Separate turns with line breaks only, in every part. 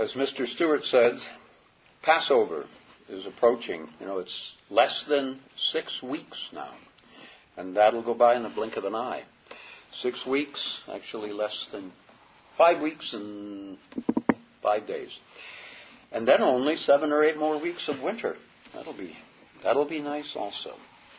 As Mr. Stewart says, Passover is approaching. It's less than 6 weeks now. And that'll go by in the blink of an eye. 6 weeks, actually less than 5 weeks and 5 days. And then only 7 or 8 more weeks of winter. That'll be nice also.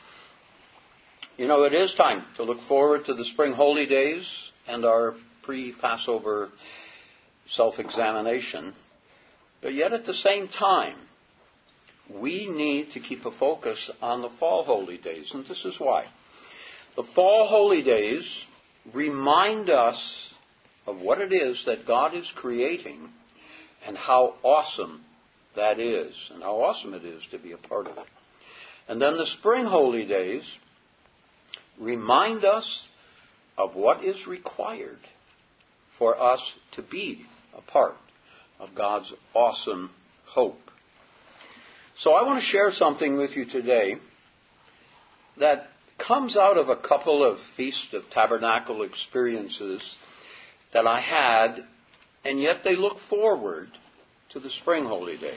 It is time to look forward to the spring holy days and our pre-Passover self-examination. But yet at the same time, we need to keep a focus on the fall holy days. And this is why. The fall holy days remind us of what it is that God is creating and how awesome that is, and how awesome it is to be a part of it. And then the spring holy days remind us of what is required for us to be a part of God's awesome hope. So I want to share something with you today that comes out of a couple of Feast of Tabernacle experiences that I had, and yet they look forward to the spring holy days.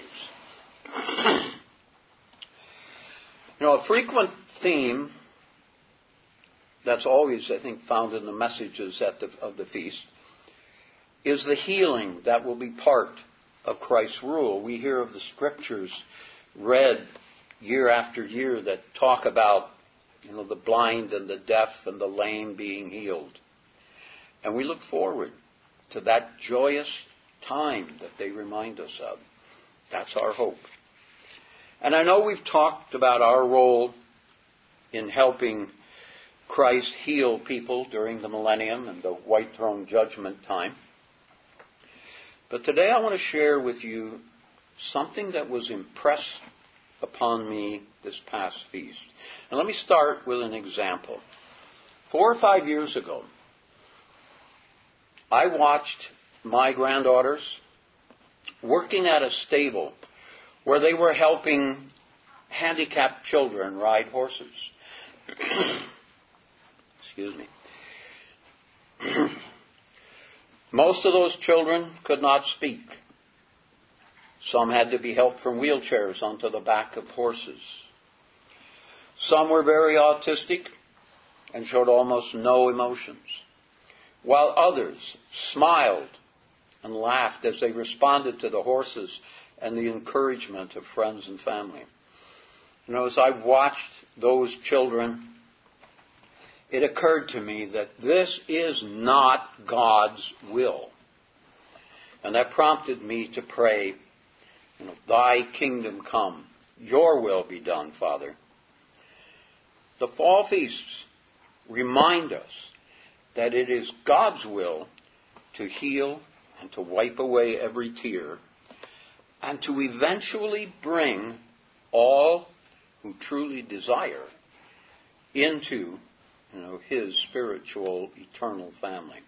A frequent theme that's always, I think, found in the messages of the feast is the healing that will be part of Christ's rule. We hear of the scriptures read year after year that talk about the blind and the deaf and the lame being healed. And we look forward to that joyous time that they remind us of. That's our hope. And I know we've talked about our role in helping Christ heal people during the millennium and the white throne judgment time. But today I want to share with you something that was impressed upon me this past feast. And let me start with an example. 4 or 5 years ago, I watched my granddaughters working at a stable where they were helping handicapped children ride horses. Excuse me. Most of those children could not speak. Some had to be helped from wheelchairs onto the back of horses. Some were very autistic and showed almost no emotions, while others smiled and laughed as they responded to the horses and the encouragement of friends and family. As I watched those children, it occurred to me that this is not God's will. And that prompted me to pray, Thy kingdom come, Your will be done, Father. The fall feasts remind us that it is God's will to heal and to wipe away every tear and to eventually bring all who truly desire into His spiritual, eternal family.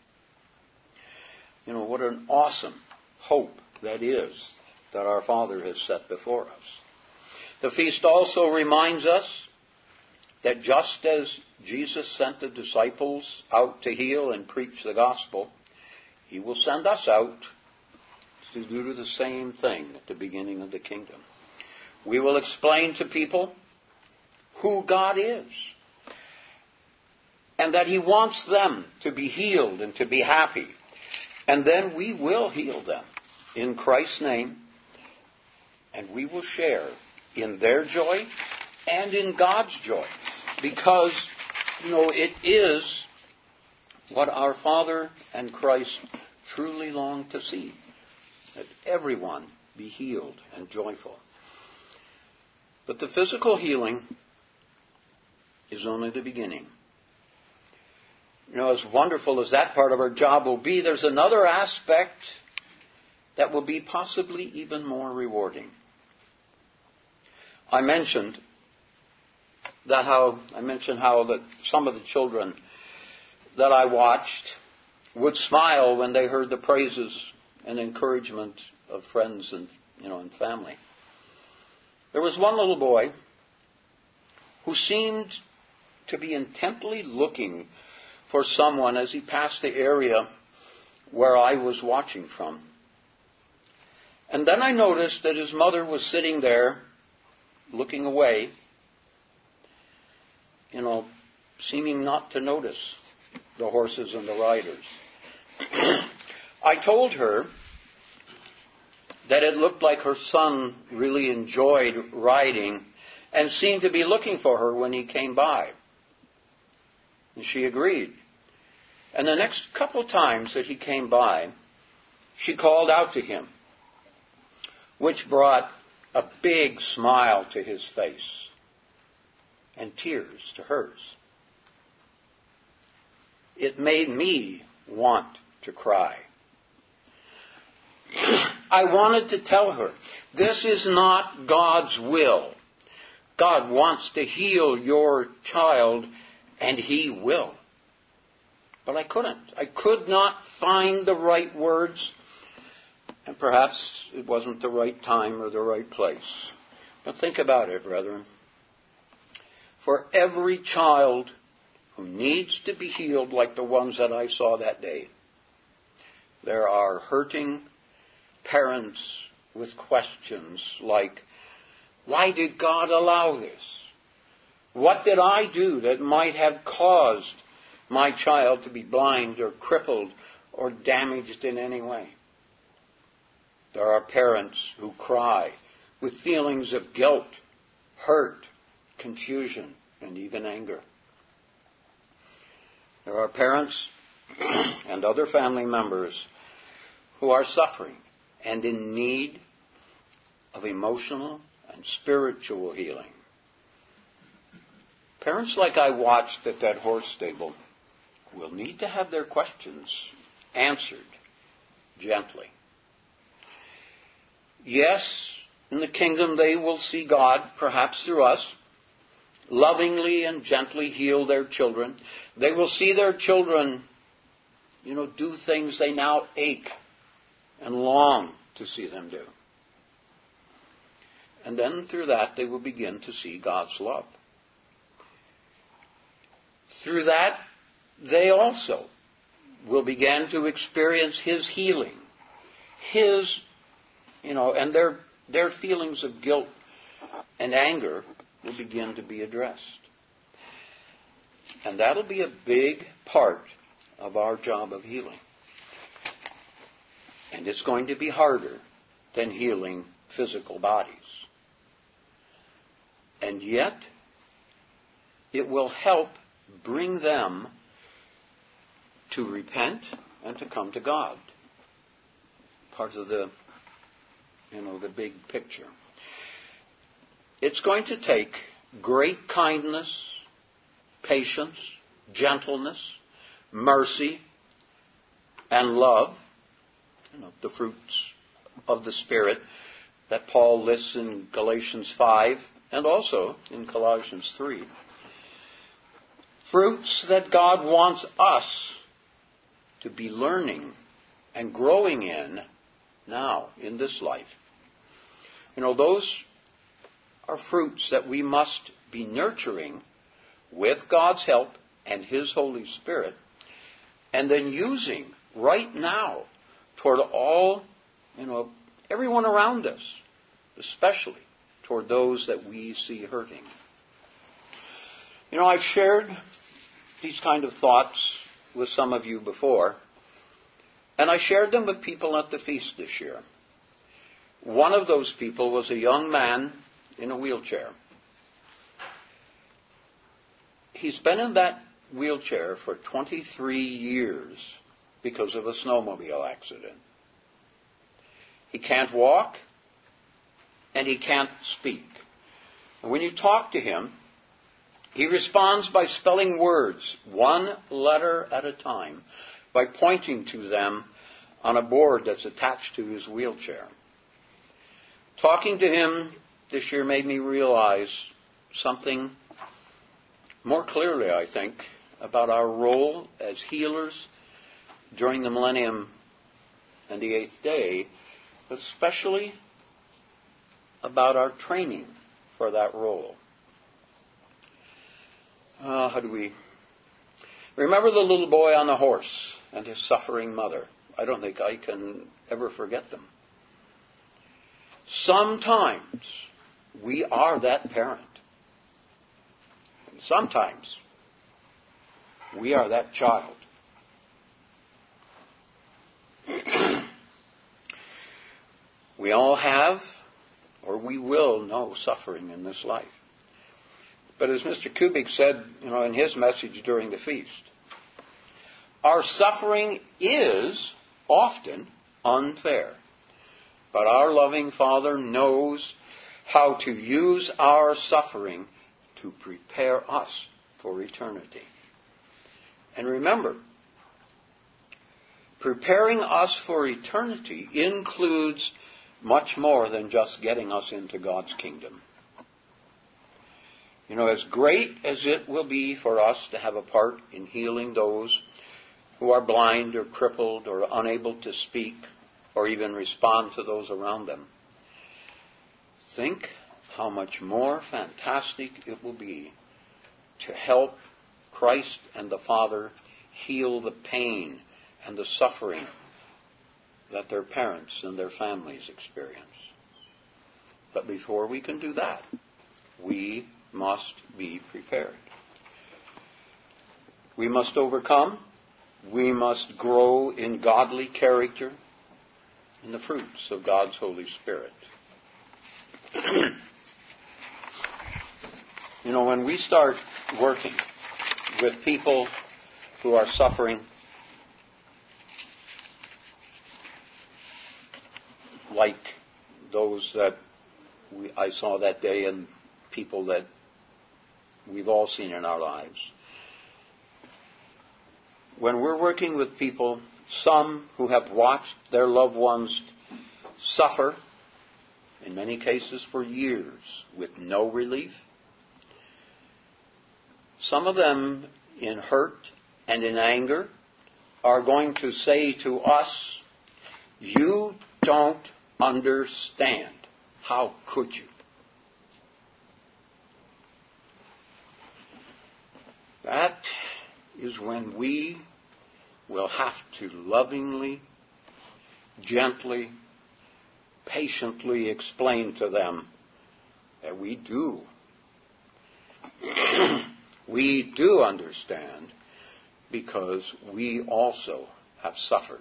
What an awesome hope that is that our Father has set before us. The feast also reminds us that just as Jesus sent the disciples out to heal and preach the gospel, He will send us out to do the same thing at the beginning of the kingdom. We will explain to people who God is, and that He wants them to be healed and to be happy. And then we will heal them in Christ's name, and we will share in their joy and in God's joy. Because, it is what our Father and Christ truly long to see, that everyone be healed and joyful. But the physical healing is only the beginning. As wonderful as that part of our job will be, there's another aspect that will be possibly even more rewarding. I mentioned how that some of the children that I watched would smile when they heard the praises and encouragement of friends and family. There was one little boy who seemed to be intently looking for someone as he passed the area where I was watching from. And then I noticed that his mother was sitting there, looking away, seeming not to notice the horses and the riders. I told her that it looked like her son really enjoyed riding and seemed to be looking for her when he came by. And she agreed. And the next couple times that he came by, she called out to him, which brought a big smile to his face and tears to hers. It made me want to cry. I wanted to tell her, this is not God's will. God wants to heal your child, and He will. But I couldn't. I could not find the right words, and perhaps it wasn't the right time or the right place. But think about it, brethren. For every child who needs to be healed like the ones that I saw that day, there are hurting parents with questions like, why did God allow this? What did I do that might have caused my child to be blind or crippled or damaged in any way? There are parents who cry with feelings of guilt, hurt, confusion, and even anger. There are parents and other family members who are suffering and in need of emotional and spiritual healing. Parents like I watched at that horse stable will need to have their questions answered gently. Yes, in the kingdom they will see God, perhaps through us, lovingly and gently heal their children. They will see their children, do things they now ache and long to see them do. And then through that they will begin to see God's love. Through that they also will begin to experience His healing. His, and their feelings of guilt and anger will begin to be addressed. And that'll be a big part of our job of healing. And it's going to be harder than healing physical bodies. And yet, it will help bring them to repent and to come to God. Part of the big picture. It's going to take great kindness, patience, gentleness, mercy, and love, the fruits of the Spirit that Paul lists in Galatians 5 and also in Colossians 3. Fruits that God wants us to be learning and growing in now, in this life. Those are fruits that we must be nurturing with God's help and His Holy Spirit, and then using right now toward all, everyone around us, especially toward those that we see hurting. I've shared these kind of thoughts with some of you before, and I shared them with people at the feast this year. One of those people was a young man in a wheelchair. He's been in that wheelchair for 23 years because of a snowmobile accident. He can't walk and he can't speak. And when you talk to him, he responds by spelling words, one letter at a time, by pointing to them on a board that's attached to his wheelchair. Talking to him this year made me realize something more clearly, I think, about our role as healers during the millennium and the eighth day, but especially about our training for that role. How do we remember the little boy on the horse and his suffering mother? I don't think I can ever forget them. Sometimes we are that parent. And sometimes we are that child. We all have, or we will know, suffering in this life. But as Mr. Kubik said, in his message during the feast, our suffering is often unfair. But our loving Father knows how to use our suffering to prepare us for eternity. And remember, preparing us for eternity includes much more than just getting us into God's kingdom. As great as it will be for us to have a part in healing those who are blind or crippled or unable to speak or even respond to those around them, think how much more fantastic it will be to help Christ and the Father heal the pain and the suffering that their parents and their families experience. But before we can do that, we must be prepared. We must overcome. We must grow in godly character and the fruits of God's Holy Spirit. When we start working with people who are suffering, like those that I saw that day and people that we've all seen in our lives. When we're working with people, some who have watched their loved ones suffer, in many cases for years, with no relief, some of them in hurt and in anger are going to say to us, "You don't understand. How could you?" That is when we will have to lovingly, gently, patiently explain to them that we do. We do understand because we also have suffered.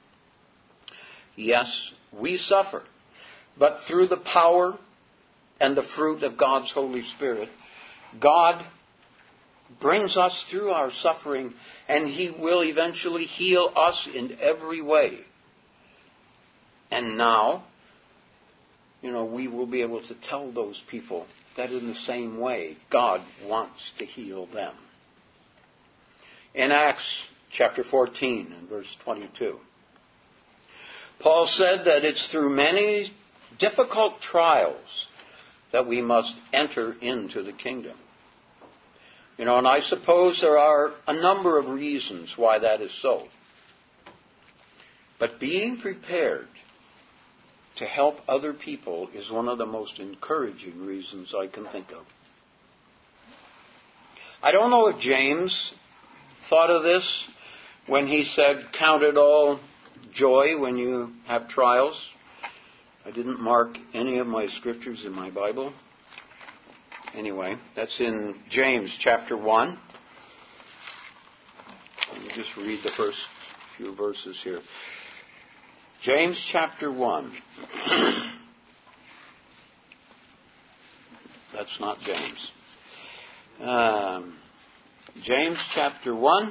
Yes, we suffer, but through the power and the fruit of God's Holy Spirit, God brings us through our suffering, and He will eventually heal us in every way. And now, we will be able to tell those people that in the same way, God wants to heal them. In Acts chapter 14 and verse 22, Paul said that it's through many difficult trials that we must enter into the kingdom. And I suppose there are a number of reasons why that is so. But being prepared to help other people is one of the most encouraging reasons I can think of. I don't know if James thought of this when he said, "Count it all joy when you have trials." I didn't mark any of my scriptures in my Bible. Anyway, that's in James chapter 1. Let me just read the first few verses here. James chapter 1. That's not James. James chapter 1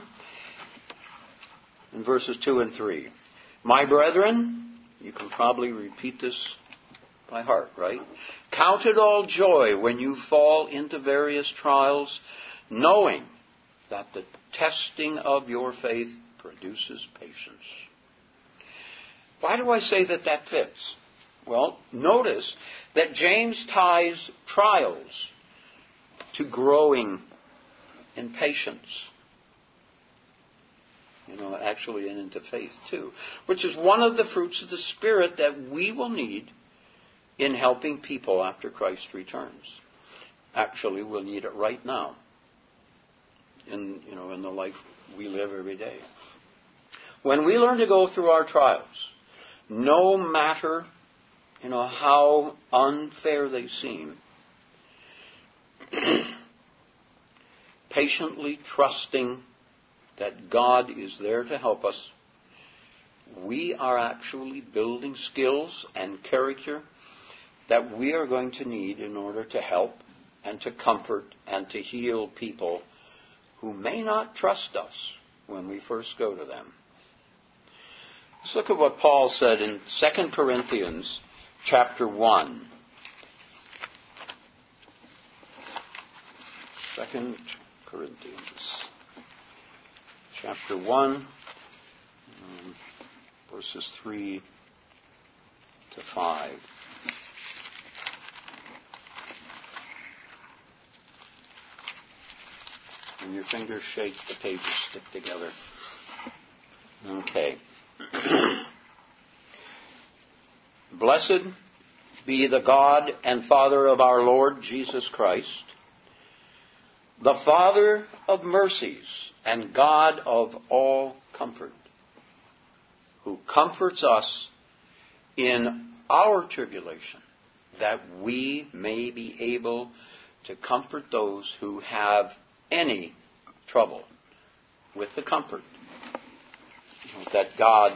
and verses 2 and 3. My brethren, you can probably repeat this by heart, right? Count it all joy when you fall into various trials, knowing that the testing of your faith produces patience. Why do I say that fits? Well, notice that James ties trials to growing in patience. Actually, and into faith too, which is one of the fruits of the Spirit that we will need in helping people after Christ returns. Actually, we'll need it right now in the life we live every day. When we learn to go through our trials, no matter how unfair they seem, patiently trusting that God is there to help us, we are actually building skills and character that we are going to need in order to help and to comfort and to heal people who may not trust us when we first go to them. Let's look at what Paul said in 2 Corinthians chapter 1. 2 Corinthians chapter 1, verses 3 to 5. When your fingers shake, the pages stick together. Okay. Blessed be the God and Father of our Lord Jesus Christ, the Father of mercies and God of all comfort, who comforts us in our tribulation, that we may be able to comfort those who have any trouble with the comfort that God,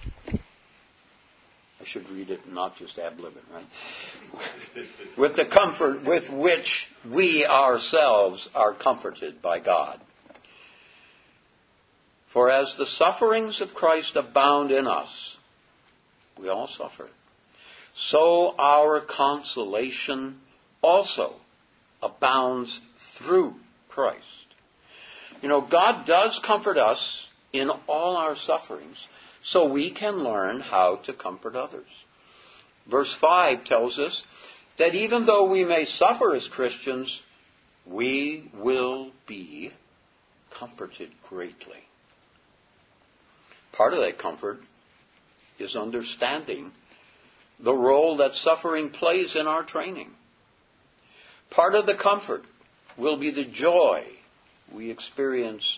I should read it, not just ad libitum, right? With the comfort with which we ourselves are comforted by God. For as the sufferings of Christ abound in us, we all suffer, so our consolation also abounds through Christ. God does comfort us in all our sufferings, so we can learn how to comfort others. Verse 5 tells us that even though we may suffer as Christians, we will be comforted greatly. Part of that comfort is understanding the role that suffering plays in our training. Part of the comfort will be the joy we experience,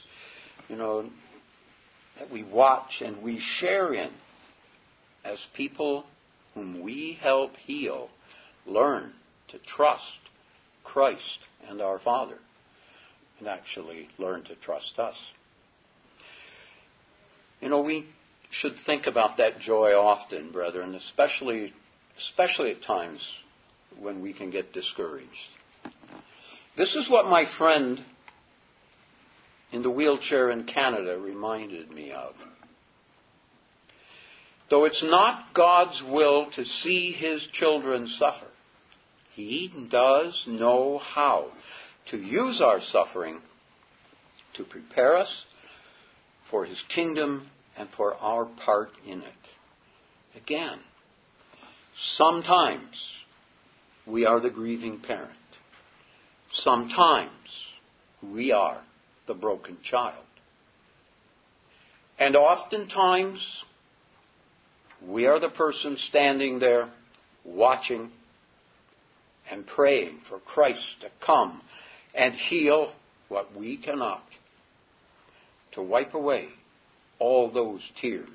that we watch and we share in as people whom we help heal learn to trust Christ and our Father, and actually learn to trust us. We should think about that joy often, brethren, especially at times when we can get discouraged. This is what my friend in the wheelchair in Canada reminded me of. Though it's not God's will to see His children suffer, He does know how to use our suffering to prepare us for His kingdom and for our part in it. Again, sometimes we are the grieving parent. Sometimes we are the broken child. And oftentimes we are the person standing there watching and praying for Christ to come and heal what we cannot, to wipe away all those tears.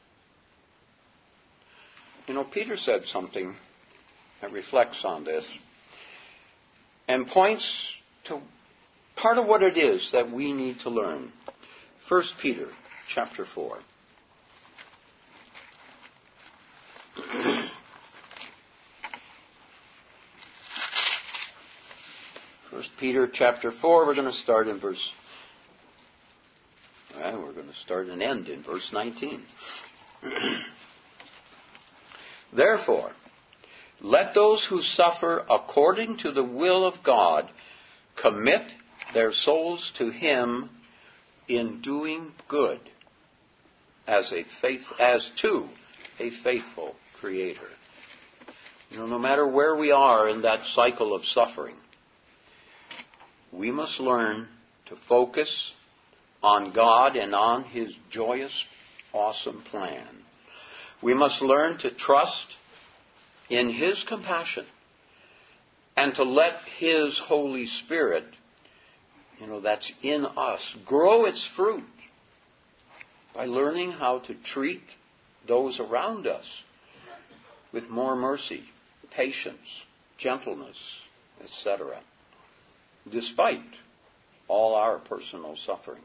Peter said something that reflects on this and points to part of what it is that we need to learn. 1 Peter chapter 4. 1 Peter chapter 4, we're going to start in and end in verse 19. Therefore, let those who suffer according to the will of God commit their souls to Him in doing good as to a faithful Creator. No matter where we are in that cycle of suffering, we must learn to focus on God and on His joyous, awesome plan. We must learn to trust in His compassion and to let His Holy Spirit, that's in us, grow its fruit by learning how to treat those around us with more mercy, patience, gentleness, etc., despite all our personal sufferings.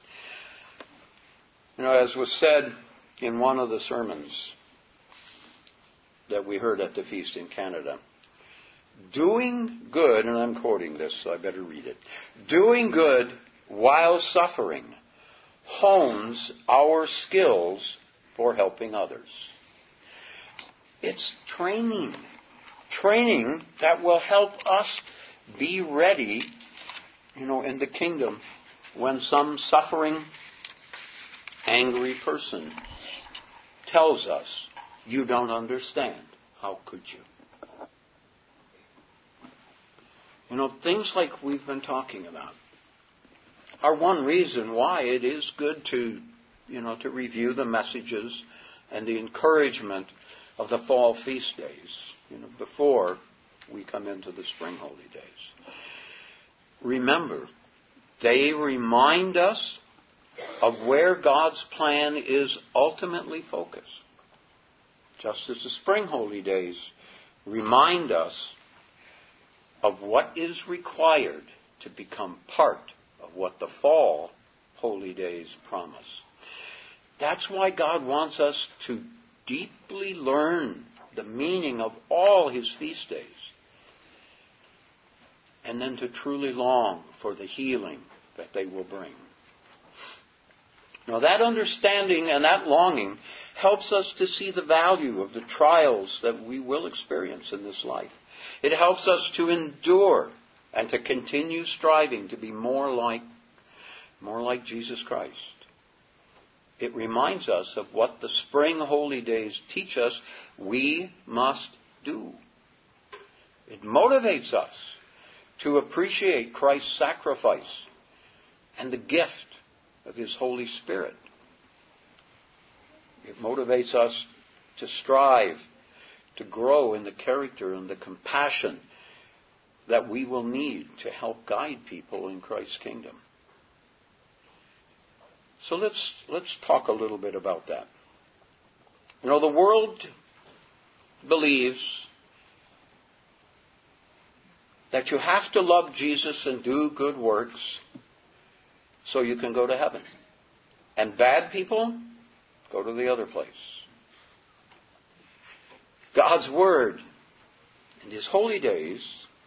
As was said in one of the sermons that we heard at the feast in Canada, doing good, and I'm quoting this, so I better read it, doing good while suffering hones our skills for helping others. It's training that will help us be ready, in the kingdom when some suffering, angry person tells us, you don't understand. How could you? Things like we've been talking about are one reason why it is good to review the messages and the encouragement of the fall feast days, before we come into the spring holy days. Remember, they remind us of where God's plan is ultimately focused. Just as the spring holy days remind us of what is required to become part of what the fall holy days promise. That's why God wants us to deeply learn the meaning of all His feast days, and then to truly long for the healing that they will bring. Now, that understanding and that longing helps us to see the value of the trials that we will experience in this life. It helps us to endure and to continue striving to be more like Jesus Christ. It reminds us of what the spring holy days teach us we must do. It motivates us to appreciate Christ's sacrifice and the gift of His Holy Spirit. It motivates us to strive to grow in the character and the compassion that we will need to help guide people in Christ's kingdom. So let's talk a little bit about that. The world believes that you have to love Jesus and do good works so you can go to heaven. And bad people go to the other place. God's Word and His holy days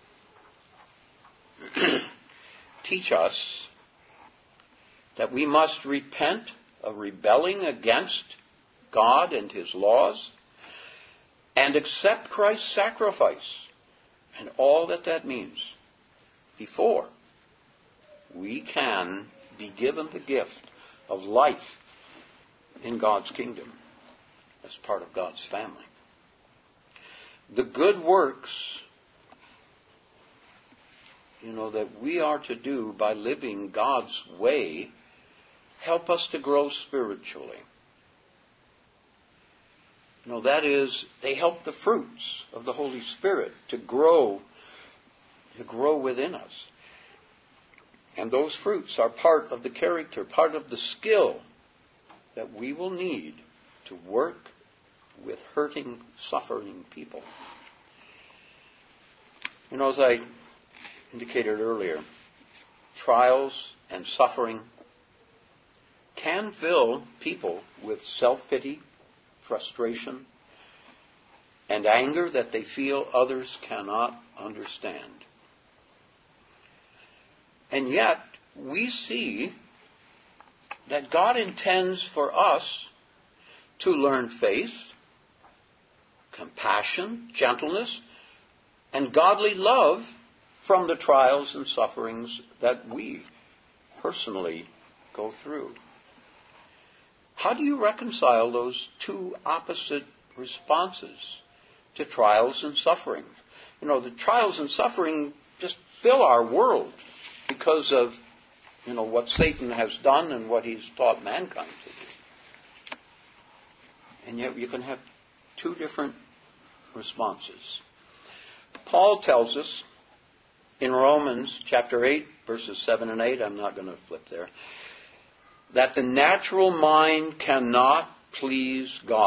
teach us that we must repent of rebelling against God and His laws and accept Christ's sacrifice and all that means before we can be given the gift of life in God's kingdom as part of God's family. The good works, that we are to do by living God's way help us to grow spiritually. That is, they help the fruits of the Holy Spirit to grow within us. And those fruits are part of the character, part of the skill that we will need to work with hurting, suffering people. As I indicated earlier, trials and suffering can fill people with self-pity, frustration, and anger that they feel others cannot understand. And yet, we see that God intends for us to learn faith, compassion, gentleness, and godly love from the trials and sufferings that we personally go through. How do you reconcile those two opposite responses to trials and suffering? The trials and suffering just fill our world because of, what Satan has done and what he's taught mankind to do. And yet you can have two different responses. Paul tells us in Romans chapter 8, verses 7 and 8, I'm not going to flip there, that the natural mind cannot please God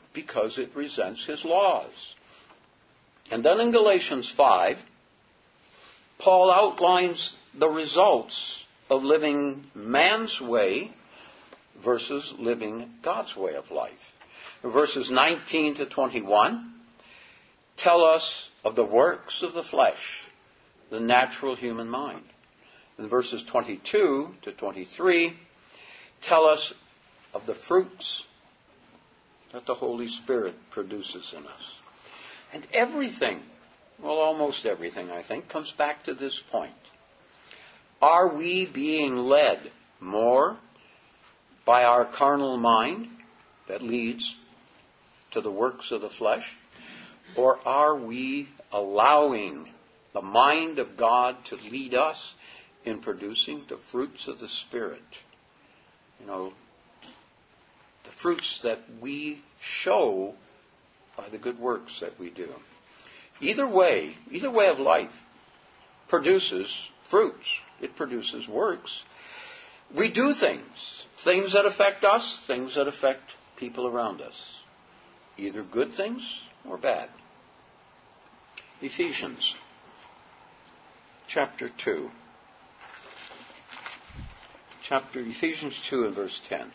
because it resents his laws. And then in Galatians 5, Paul outlines the results of living man's way versus living God's way of life. Verses 19 to 21 tell us of the works of the flesh, the natural human mind. And verses 22 to 23 tell us of the fruits that the Holy Spirit produces in us. And everything, well, almost everything, I think, comes back to this point. Are we being led more by our carnal mind that leads to the works of the flesh? Or are we allowing the mind of God to lead us in producing the fruits of the Spirit? You know, the fruits that we show by the good works that we do. Either way of life produces fruits. It produces works. We do things that affect us, things that affect people around us. Either good things or bad. Ephesians chapter 2. Ephesians 2 and verse 10.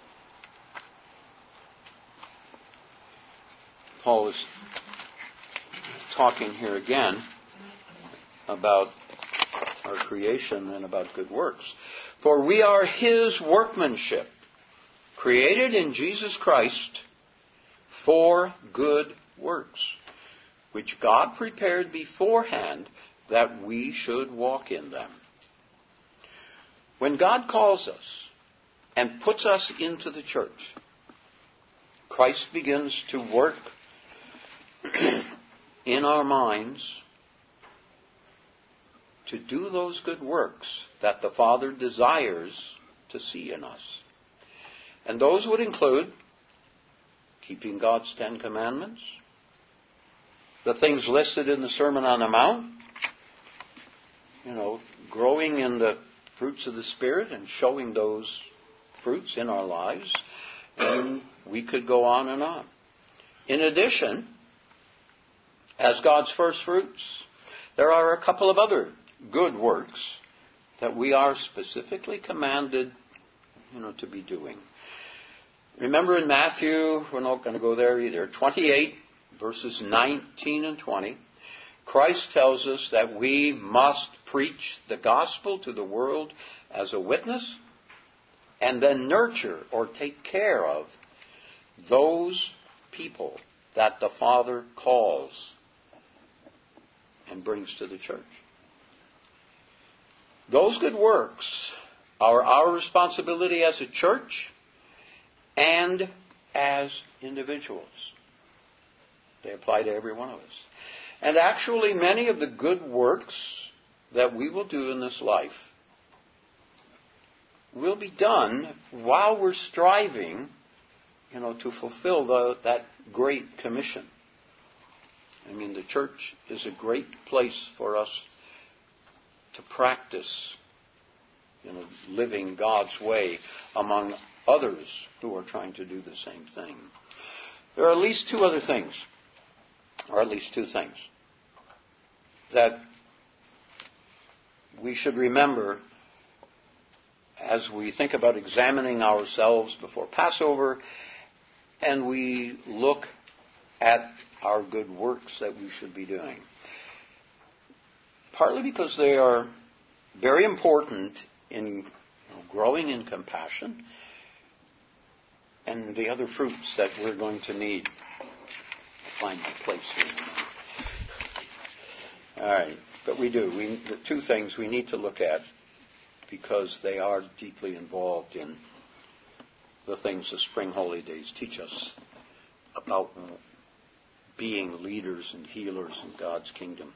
Paul is talking here again about our creation and about good works. For we are his workmanship, created in Jesus Christ for good works, which God prepared beforehand that we should walk in them. When God calls us and puts us into the church, Christ begins to work in our minds to do those good works that the Father desires to see in us. And those would include keeping God's 10 Commandments, the things listed in the Sermon on the Mount, growing in the fruits of the Spirit and showing those fruits in our lives. And we could go on and on. In addition, as God's first fruits, there are a couple of other good works that we are specifically commanded, to be doing. Remember in Matthew, we're not going to go there either, 28, verses 19 and 20, Christ tells us that we must preach the gospel to the world as a witness and then nurture or take care of those people that the Father calls and brings to the church. Those good works are our responsibility as a church and as individuals. They apply to every one of us. And actually, many of the good works that we will do in this life will be done while we're striving, to fulfill that great commission. I mean, the church is a great place for us to practice, living God's way among others who are trying to do the same thing. There are at least two things that we should remember as we think about examining ourselves before Passover and we look at our good works that we should be doing. Partly because they are very important in growing in compassion and the other fruits that we're going to need to find a place here. All right, but the two things we need to look at because they are deeply involved in the things the spring holy days teach us about being leaders and healers in God's kingdom.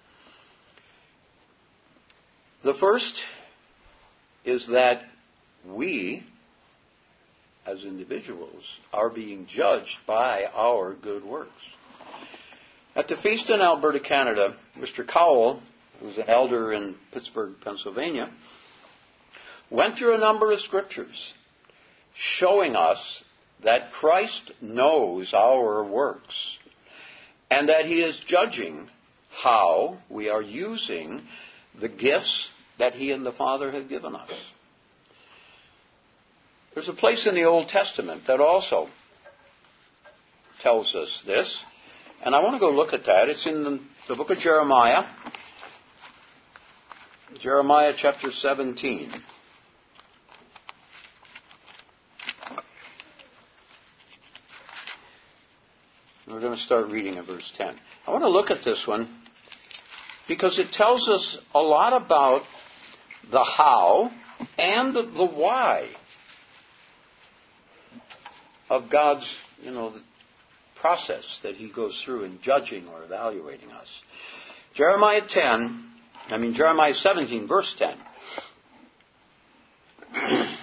The first is that we, as individuals, are being judged by our good works. At the feast in Alberta, Canada, Mr. Cowell, who's an elder in Pittsburgh, Pennsylvania, went through a number of scriptures showing us that Christ knows our works and that He is judging how we are using the gifts that He and the Father have given us. There's a place in the Old Testament that also tells us this, and I want to go look at that. It's in the book of Jeremiah, Jeremiah chapter 17. We're going to start reading at verse 10. I want to look at this one because it tells us a lot about the how and the why of God's, the process that He goes through in judging or evaluating us. Jeremiah 17, verse 10. It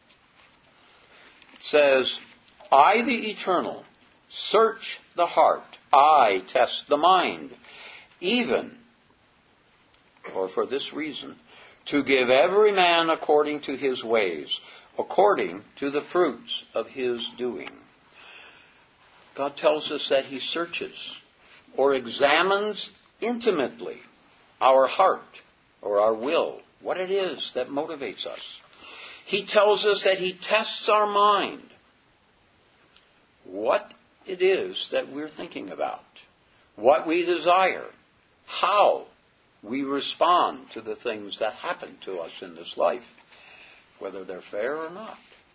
says, I, the Eternal, search the heart. I test the mind, even, or for this reason, to give every man according to his ways, according to the fruits of his doing. God tells us that He searches or examines intimately our heart or our will, what it is that motivates us. He tells us that He tests our mind, what it is that we're thinking about, what we desire, how we respond to the things that happen to us in this life, whether they're fair or not.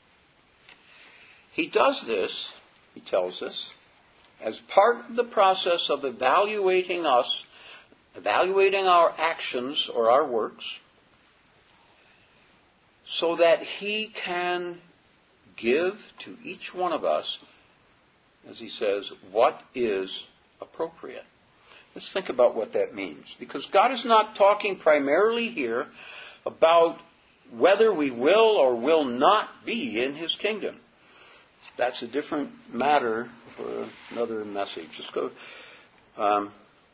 He does this, He tells us, as part of the process of evaluating us, evaluating our actions or our works, so that He can give to each one of us, as He says, what is appropriate. Let's think about what that means. Because God is not talking primarily here about whether we will or will not be in His kingdom. That's a different matter for another message. Let's go. I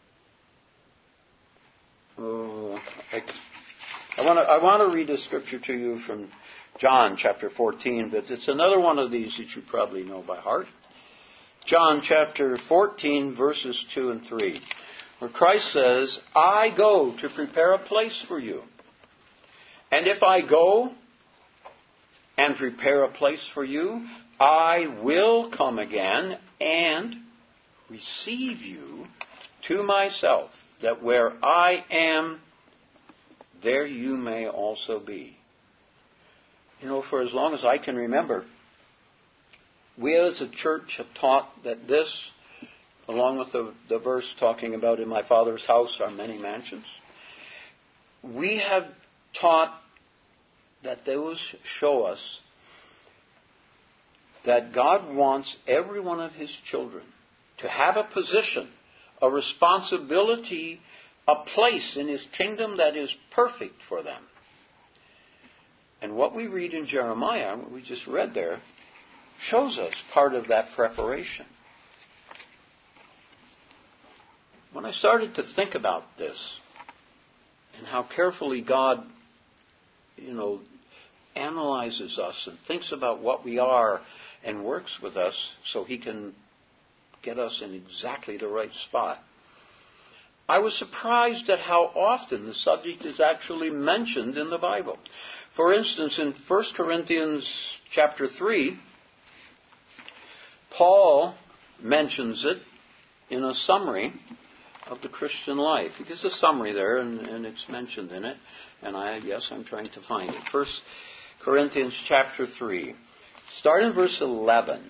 want to read a scripture to you from John chapter 14, but it's another one of these that you probably know by heart. John chapter 14, verses 2 and 3, where Christ says, I go to prepare a place for you. And if I go and prepare a place for you, I will come again and receive you to myself, that where I am, there you may also be. For as long as I can remember, we as a church have taught that this, along with the verse talking about in my Father's house are many mansions, we have taught that those show us that God wants every one of His children to have a position, a responsibility, a place in His kingdom that is perfect for them. And what we read in Jeremiah, what we just read there, shows us part of that preparation. When I started to think about this and how carefully God, analyzes us and thinks about what we are and works with us so He can get us in exactly the right spot, I was surprised at how often the subject is actually mentioned in the Bible. For instance, in 1 Corinthians chapter 3, Paul mentions it in a summary of the Christian life. He gives a summary there, and it's mentioned in it. And I'm trying to find it. 1 Corinthians chapter 3. Start in verse 11.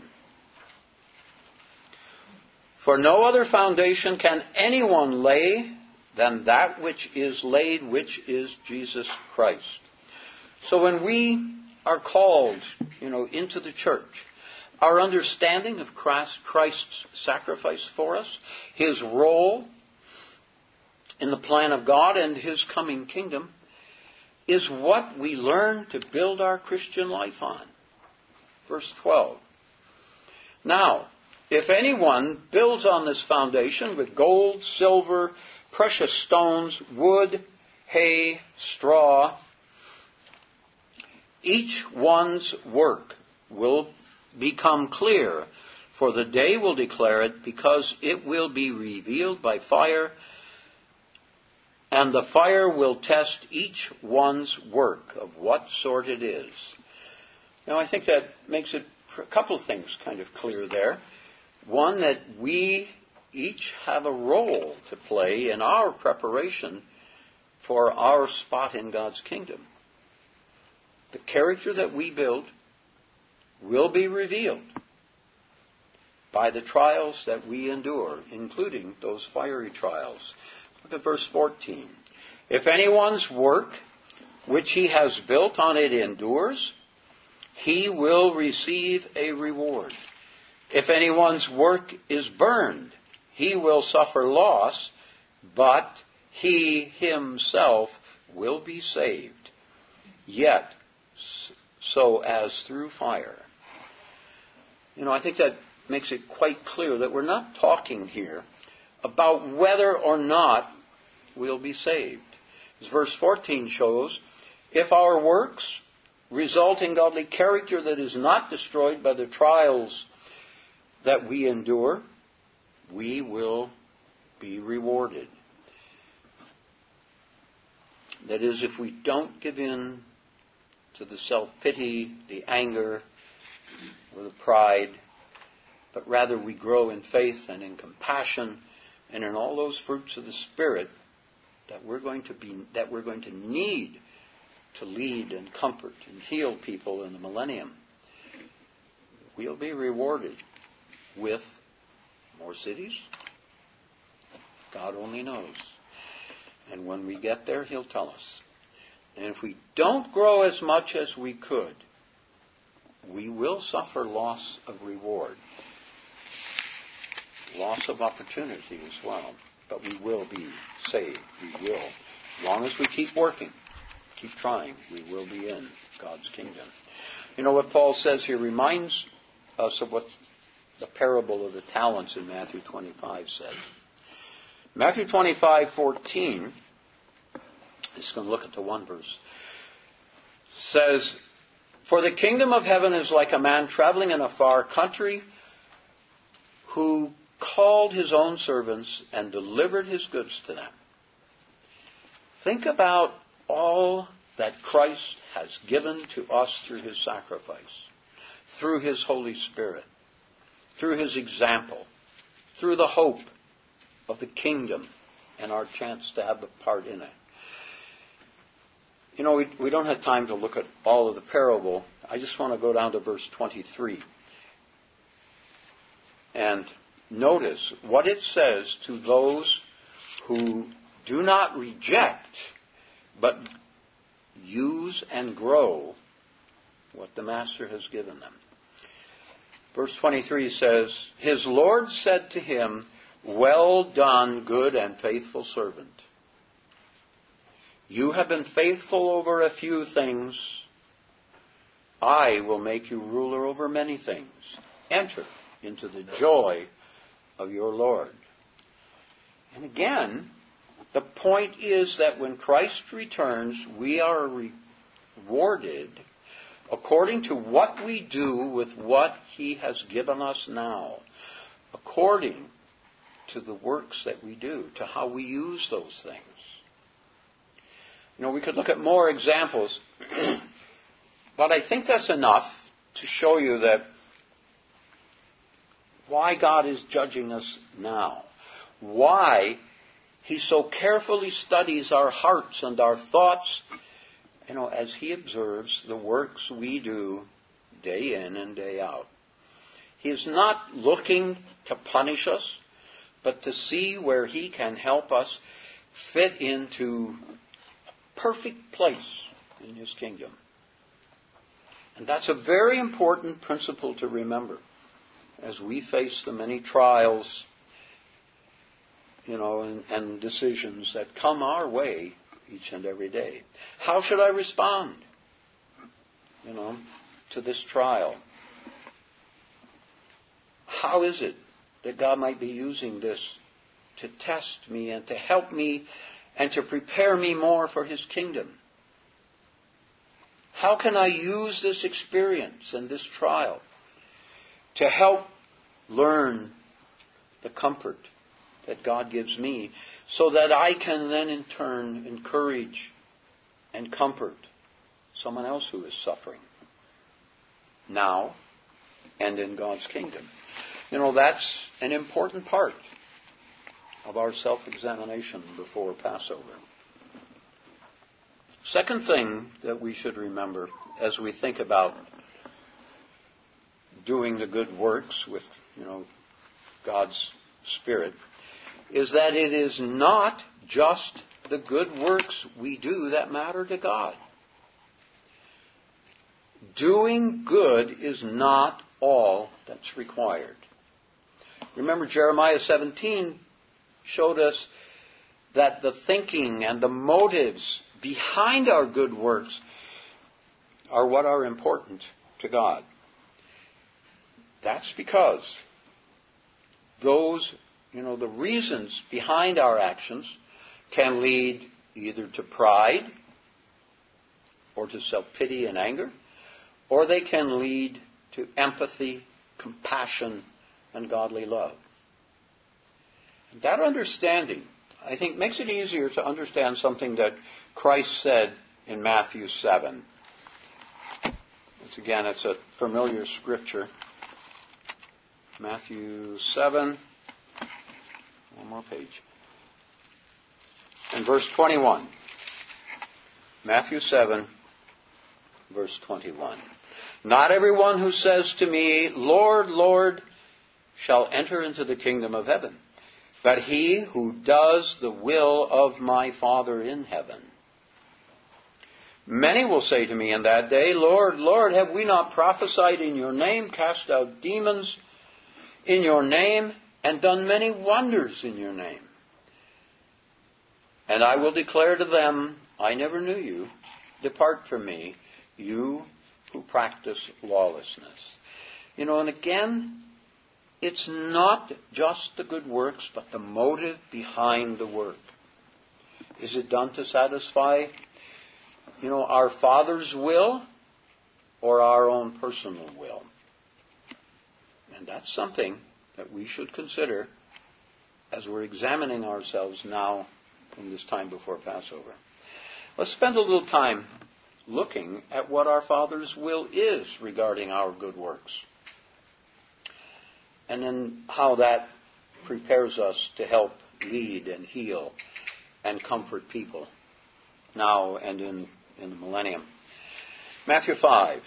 For no other foundation can anyone lay than that which is laid, which is Jesus Christ. So when we are called, into the church, our understanding of Christ's sacrifice for us, His role in the plan of God and His coming kingdom, is what we learn to build our Christian life on. Verse 12. Now, if anyone builds on this foundation with gold, silver, precious stones, wood, hay, straw, each one's work will become clear, for the day will declare it, because it will be revealed by fire, and the fire will test each one's work of what sort it is. Now, I think that makes it a couple of things kind of clear there. One, that we each have a role to play in our preparation for our spot in God's kingdom. The character that we build will be revealed by the trials that we endure, including those fiery trials. Look at verse 14. If anyone's work which he has built on it endures, he will receive a reward. If anyone's work is burned, he will suffer loss, but he himself will be saved, yet so as through fire. I think that makes it quite clear that we're not talking here about whether or not we'll be saved. As verse 14 shows, if our works result in godly character that is not destroyed by the trials that we endure, we will be rewarded. That is, if we don't give in to the self-pity, the anger, or the pride, but rather we grow in faith and in compassion and in all those fruits of the Spirit that we're going to need to lead and comfort and heal people in the millennium, we'll be rewarded with more cities. God only knows. And when we get there, He'll tell us. And if we don't grow as much as we could, we will suffer loss of reward, loss of opportunity as well. But we will be saved. We will. As long as we keep working, keep trying, we will be in God's kingdom. What Paul says here reminds us of what the parable of the talents in Matthew 25 says. Matthew 25:14, just going to look at the one verse, says, "For the kingdom of heaven is like a man traveling in a far country who called his own servants and delivered his goods to them." Think about all that Christ has given to us through His sacrifice, through His Holy Spirit, through His example, through the hope of the kingdom and our chance to have a part in it. We don't have time to look at all of the parable. I just want to go down to verse 23 and notice what it says to those who do not reject, but use and grow what the Master has given them. Verse 23 says, "His Lord said to him, 'Well done, good and faithful servant. You have been faithful over a few things. I will make you ruler over many things. Enter into the joy of your Lord.'" And again, the point is that when Christ returns, we are rewarded according to what we do with what He has given us now, according to the works that we do, to how we use those things. We could look at more examples, but I think that's enough to show you that why God is judging us now, why He so carefully studies our hearts and our thoughts, as He observes the works we do day in and day out. He is not looking to punish us, but to see where He can help us fit into a perfect place in His kingdom. And that's a very important principle to remember as we face the many trials, and decisions that come our way each and every day. How should I respond, to this trial? How is it that God might be using this to test me and to help me and to prepare me more for His kingdom? How can I use this experience and this trial to help learn the comfort that God gives me, so that I can then in turn encourage and comfort someone else who is suffering now and in God's kingdom. That's an important part of our self-examination before Passover. Second thing that we should remember as we think about doing the good works with, God's Spirit, is that it is not just the good works we do that matter to God. Doing good is not all that's required. Remember, Jeremiah 17 showed us that the thinking and the motives behind our good works are what are important to God. That's because those, the reasons behind our actions can lead either to pride or to self-pity and anger, or they can lead to empathy, compassion, and godly love. And that understanding, I think, makes it easier to understand something that Christ said in Matthew 7. It's a familiar scripture. Matthew 7, one more page. And verse 21. Matthew 7, verse 21. Not everyone who says to me, Lord, Lord, shall enter into the kingdom of heaven, but he who does the will of my Father in heaven. Many will say to me in that day, Lord, Lord, have we not prophesied in your name, cast out demons in your name, and done many wonders in your name? And I will declare to them, I never knew you. Depart from me, you who practice lawlessness. And again, it's not just the good works, but the motive behind the work. Is it done to satisfy, our Father's will or our own personal will? And that's something that we should consider as we're examining ourselves now in this time before Passover. Let's spend a little time looking at what our Father's will is regarding our good works, and then how that prepares us to help lead and heal and comfort people now and in the millennium. Matthew 5.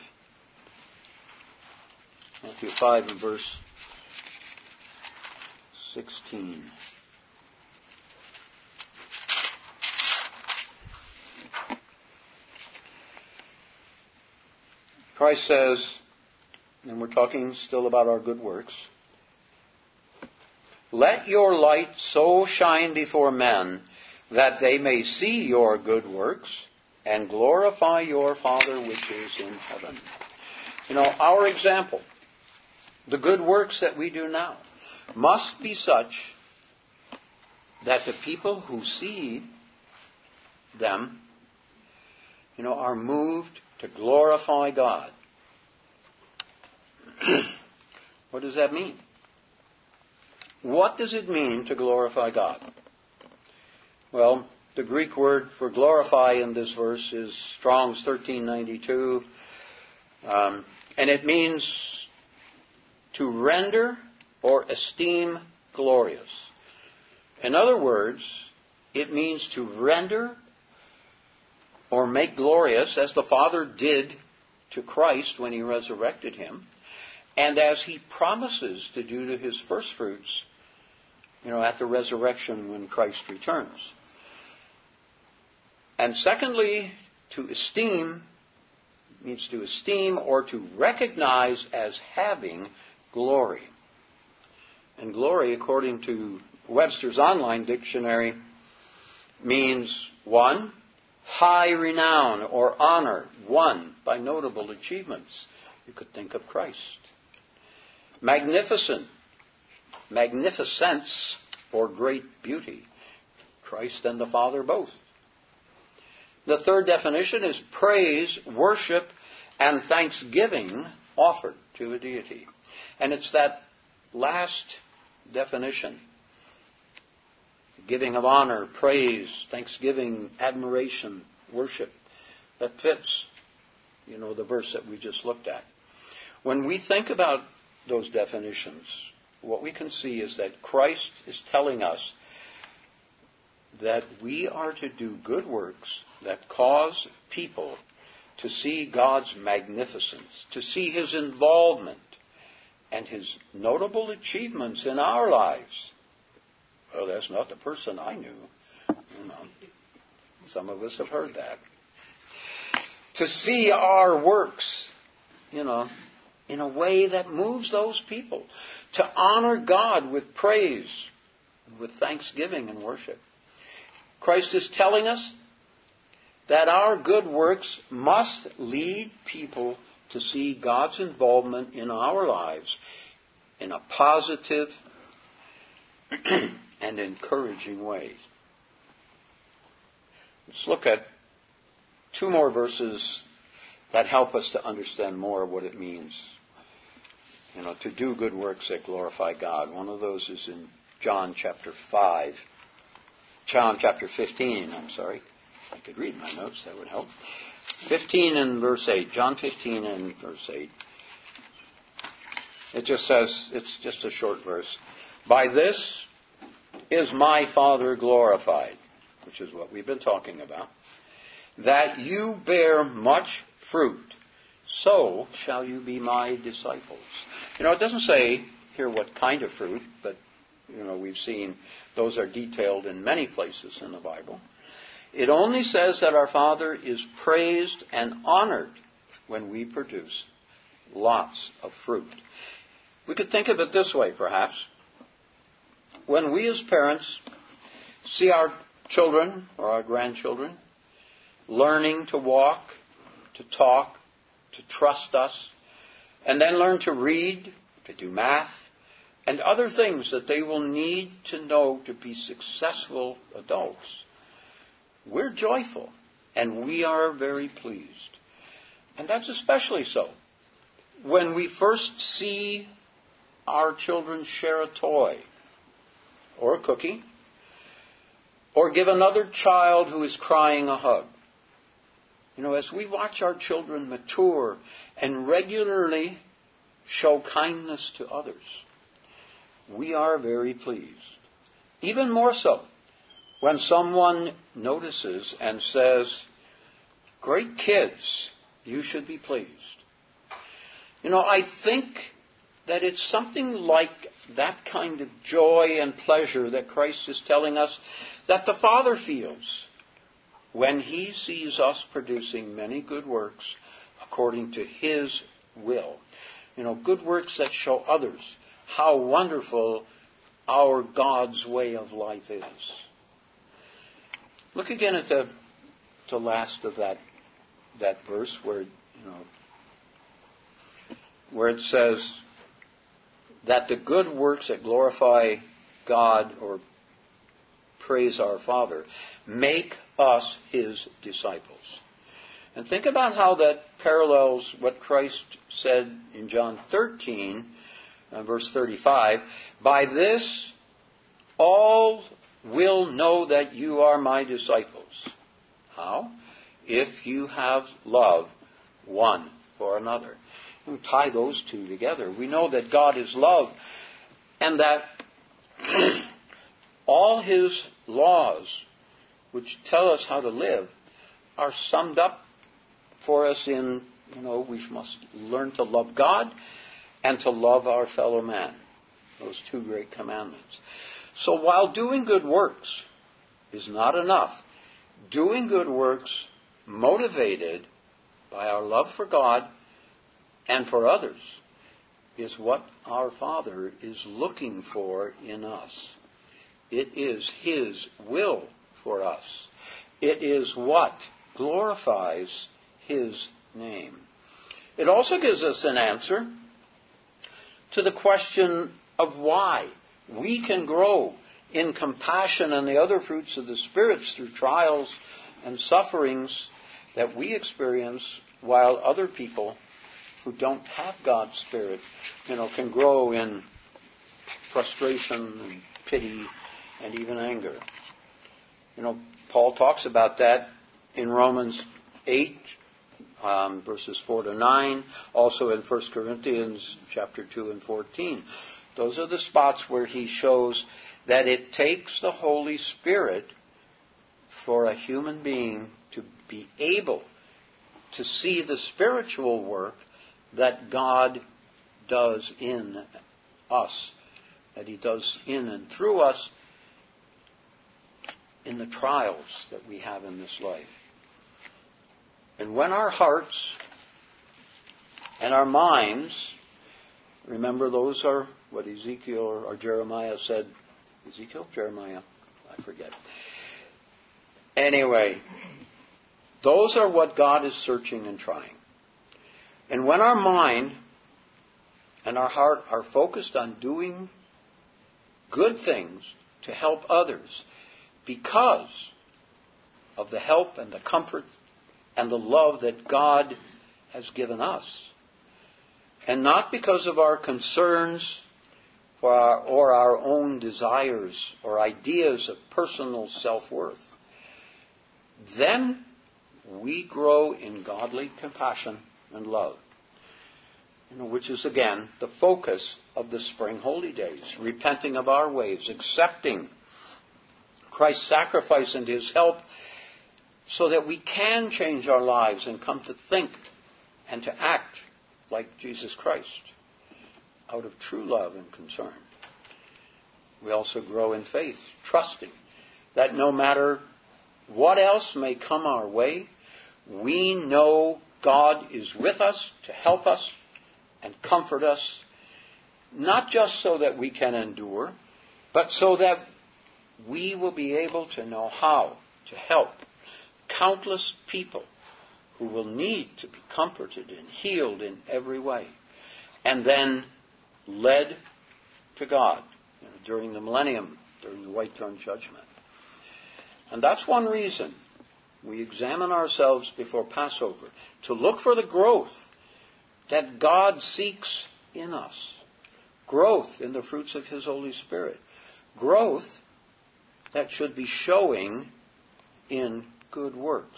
Matthew 5 and verse 16. Christ says, and we're talking still about our good works, let your light so shine before men that they may see your good works and glorify your Father which is in heaven. Our example, the good works that we do now, must be such that the people who see them, are moved to glorify God. What does that mean? What does it mean to glorify God? Well, the Greek word for glorify in this verse is Strong's 1392, and it means to render or esteem glorious. In other words, it means to render or make glorious, as the Father did to Christ when he resurrected him, and as he promises to do to his firstfruits, at the resurrection when Christ returns. And secondly, to esteem means to esteem or to recognize as having glory. And glory, according to Webster's Online Dictionary, means 1, high renown or honor won by notable achievements. You could think of Christ. Magnificence or great beauty. Christ and the Father both. The third definition is praise, worship, and thanksgiving offered to a deity. And it's that last definition, giving of honor, praise, thanksgiving, admiration, worship, that fits, the verse that we just looked at. When we think about those definitions, what we can see is that Christ is telling us that we are to do good works that cause people to see God's magnificence, to see His involvement and His notable achievements in our lives. Well, that's not the person I knew. Some of us have heard that. To see our works, in a way that moves those people. To honor God with praise, with thanksgiving and worship. Christ is telling us that our good works must lead people to see God's involvement in our lives in a positive and encouraging way. Let's look at two more verses that help us to understand more of what it means, to do good works that glorify God. One of those is in John chapter 15, I could read my notes, that would help. 15 and verse 8. John 15 and verse 8. It just says, it's just a short verse. By this is my Father glorified, which is what we've been talking about, that you bear much fruit, so shall you be my disciples. It doesn't say here what kind of fruit, but we've seen those are detailed in many places in the Bible. It only says that our Father is praised and honored when we produce lots of fruit. We could think of it this way, perhaps. When we as parents see our children or our grandchildren learning to walk, to talk, to trust us, and then learn to read, to do math, and other things that they will need to know to be successful adults, we're joyful and we are very pleased. And that's especially so when we first see our children share a toy or a cookie or give another child who is crying a hug. As we watch our children mature and regularly show kindness to others, we are very pleased. Even more so when someone notices and says, "Great kids, you should be pleased." I think that it's something like that kind of joy and pleasure that Christ is telling us that the Father feels when He sees us producing many good works according to His will. Good works that show others how wonderful our God's way of life is. Look again at the last of that verse where it says that the good works that glorify God or praise our Father make us His disciples. And think about how that parallels what Christ said in John 13, verse 35. By this all will know that you are my disciples. How? If you have love one for another. We tie those two together. We know that God is love and that all His laws, which tell us how to live, are summed up for us in, we must learn to love God and to love our fellow man. Those two great commandments. So while doing good works is not enough, doing good works motivated by our love for God and for others is what our Father is looking for in us. It is His will for us. It is what glorifies His name. It also gives us an answer to the question of why we can grow in compassion and the other fruits of the spirits through trials and sufferings that we experience while other people who don't have God's Spirit, can grow in frustration and pity and even anger. Paul talks about that in Romans 8, verses 4 to 9, also in 1 Corinthians chapter 2 and 14. Those are the spots where he shows that it takes the Holy Spirit for a human being to be able to see the spiritual work that God does in us, that he does in and through us in the trials that we have in this life. And when our hearts and our minds, remember those are what Ezekiel or Jeremiah said. Ezekiel? Jeremiah? I forget. Anyway, those are what God is searching and trying. And when our mind and our heart are focused on doing good things to help others because of the help and the comfort and the love that God has given us, and not because of our concerns or our own desires or ideas of personal self-worth, then we grow in godly compassion and love, which is again the focus of the spring holy days, repenting of our ways, accepting Christ's sacrifice and his help so that we can change our lives and come to think and to act like Jesus Christ out of true love and concern. We also grow in faith, trusting that no matter what else may come our way, we know God is with us to help us and comfort us, not just so that we can endure, but so that we will be able to know how to help countless people who will need to be comforted and healed in every way, and then led to God during the millennium, during the white throne judgment. And that's one reason we examine ourselves before Passover, to look for the growth that God seeks in us, growth in the fruits of his Holy Spirit, growth that should be showing in good works,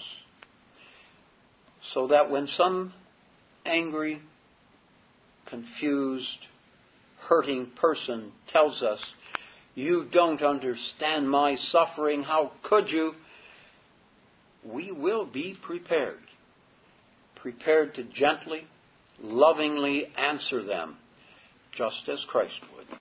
so that when some angry, confused, hurting person tells us, "You don't understand my suffering, how could you?" we will be prepared to gently, lovingly answer them, just as Christ would.